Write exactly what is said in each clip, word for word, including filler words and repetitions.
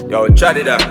Yo, chat it up.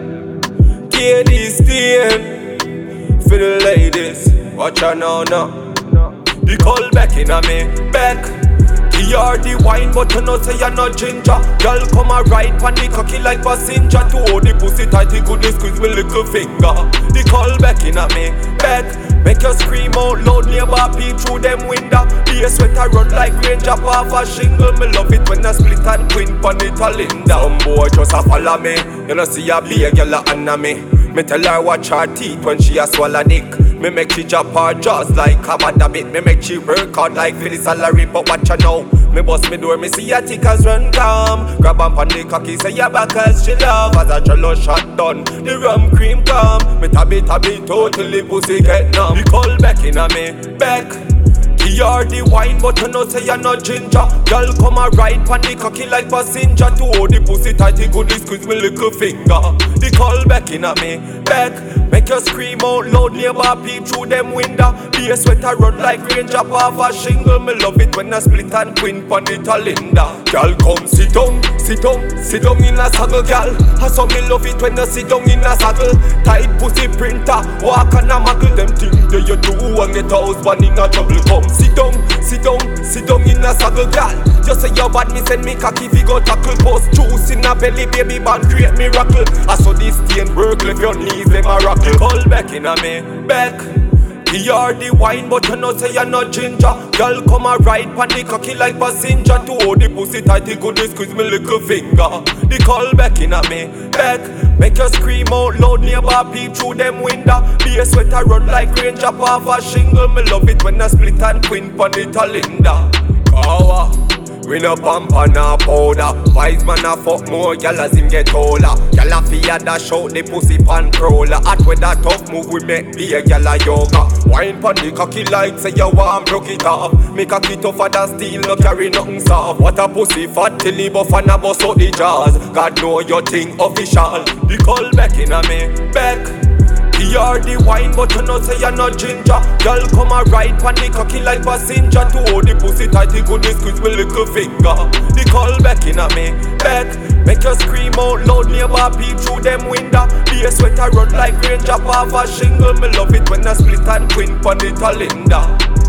K D Stain for the ladies. Watch out now, now. The call back in a me back. You are the wine, but you know say you're not ginger. Girl, come a ride pan the cocky like passenger. To hold the pussy tight, you could squeeze me little finger. The call back in a me back. Make you scream out loud, neighbor peep through them window. Be a sweater run like rain drop off a shingle. Me love it when I split and twin pan it all in. Some boy just a follow me. You know see a be a girl a under me. Me tell her watch her teeth when she a swallow dick. Me make she drop her jaws like a bad bit. Me make she work hard like for the salary. But watch her now. Me bust me door, me see her tickers run calm. Grab up on the cocky, say ya back as she love. As a jello shot done, the rum cream come. Me tabby tabby totally pussy get numb. The call back in a me back. You are the wine, but you know say you're not ginger. Girl, come a ride pan the cocky like passenger. To hold the pussy tight, you good squeeze me little finger. The call back in a me back. Make you scream out loud, neighbor peep through them window. Be a sweater run like rain drop off a shingle. Me love it when I split and twin pan it a linda. Girl, come sit down, sit down, sit down in a saddle, girl. I saw me love it when you sit down in a saddle. Tight pussy printer, walk and a muggle. Them things that you do and get a husband in a trouble. Come sit down, sit down, sit down in a saddle, girl. Just say you bad, me send me cocky fi go tackle. Post juice in a belly, baby band create miracle. I saw this stain work, left your knees, them a rock. Call back in a me back. You are the wine, but you know say you're not ginger. Girl, come a ride pan the cocky like passenger. To hold the pussy tight, you could squeeze me little finger. The call back in a me back. Make you scream out loud, neighbor peep through them window. Be a sweater run like rain drop off a shingle. Me love it when I split and twin pan it a linda. Kawa. We no pump and no powder. Wise man a fuck more, gyal as him get older. Gyal a fear dash out the pussy pan crawler. At with that tough move we make be a gyal a yoga. Wine pan the cocky like say you want broke it off. Me cocky tougher than steel, no carry nothing soft. What a pussy fat till he buff and a bust out the jaws. God know your thing official. The call back in a me back. You are the wine, but you know say you're not ginger. Girl, come a ride pan the cocky like passenger. To hold the pussy tight, you could squeeze me little finger. The call back in a me back. Make you scream out loud, neighbor peep through them window. Be a sweater run like rain drop off a shingle. Me love it when I split and twin pan it a linda.